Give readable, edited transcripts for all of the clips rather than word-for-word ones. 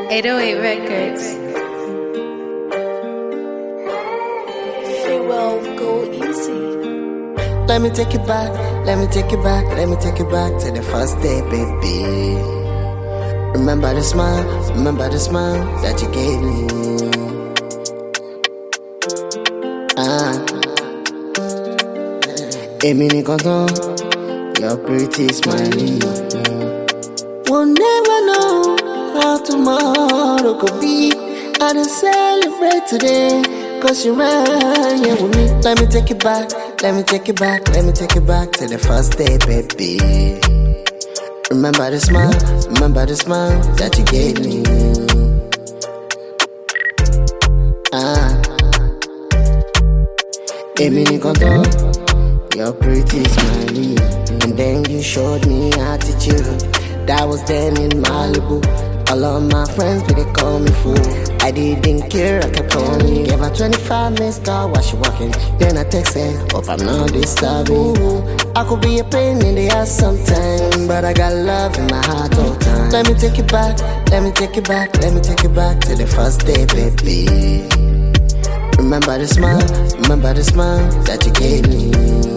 808 Records. She will go easy. Let me take you back, let me take you back, let me take you back to the first day, baby. Remember the smile that you gave me. Èmi nìkan tán, your pretty smiley. We'll never know how tomorrow could be. I done celebrate today, cause you're right here with me. Let me take you back, let me take you back, let me take you back to the first day, baby. Remember the smile that you gave me. Èmi nìkan tán, your pretty smiley. And then you showed me attitude. That was then in Malibu. All of my friends, but they call me fool. I didn't care, I kept calling you. Gave her 25 minutes call while she walking. Then I texted, hope I'm not disturbing. I could be a pain in the ass sometime, but I got love in my heart all the time. Let me take you back, let me take you back, let me take you back to the first day, baby. Remember the smile that you gave me.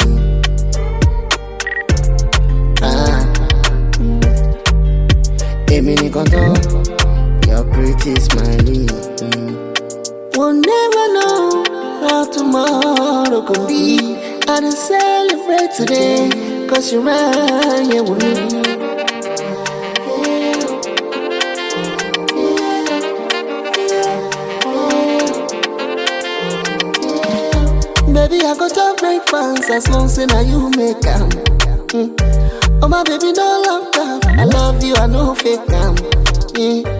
Èmi nìkan tán, your pretty smiley. We'll never know how tomorrow could be. I done celebrate today, cause you're right here with me. Baby, I got to break fans as long as you make them. Oh my baby, don't love them. I love you, I know fake them.